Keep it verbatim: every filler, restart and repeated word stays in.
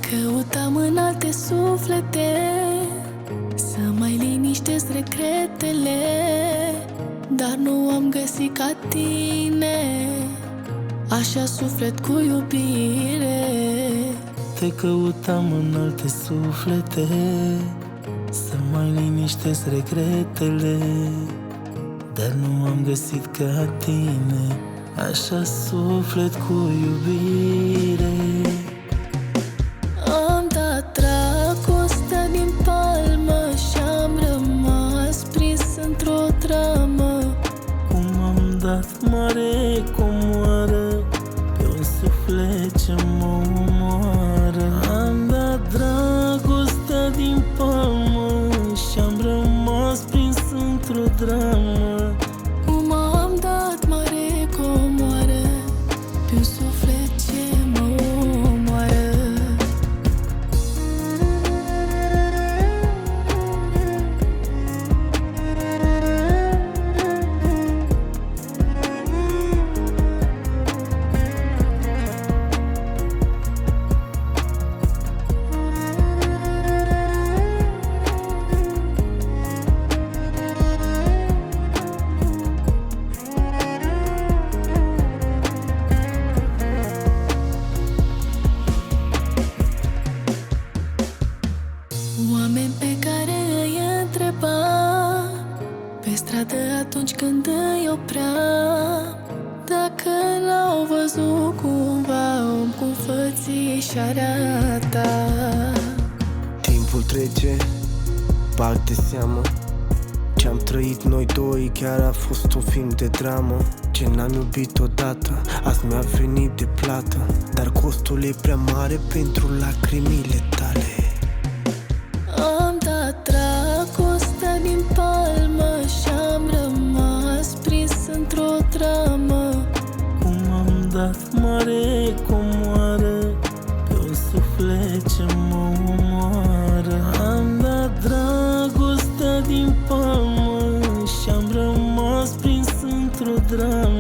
căutam în alte suflete să mai liniștesc regretele, dar nu am găsit ca tine, așa suflet cu iubire. Te căutam în alte suflete să mai liniștesc regretele, dar nu am găsit ca tine, așa suflet cu iubire. Am dat dragostea din palmă și-am rămas prins într-o dramă. Cum am dat mare comoară pe un suflet ce mă omoară. Am dat dragostea din palmă și-am rămas prins într-o dramă. Cum am dat mare comoară pe un suflet ce mă omoară. Oameni pe care îi întreba pe stradă atunci când îi oprea, dacă l-au văzut cumva om cu fățișarea ta. Timpul trece, bag de seamă ce-am trăit noi doi, chiar a fost un film de dramă. Ce n-am iubit odată, azi mi-a venit de plată, dar costul e prea mare pentru lacrimile tale. Am dat dragostea din palmă și-am rămas prins într-o dramă. Cum am dat mare comoară pe un suflet ce mă omoară. Am dat dragostea din palmă și-am rămas prins într-o dramă.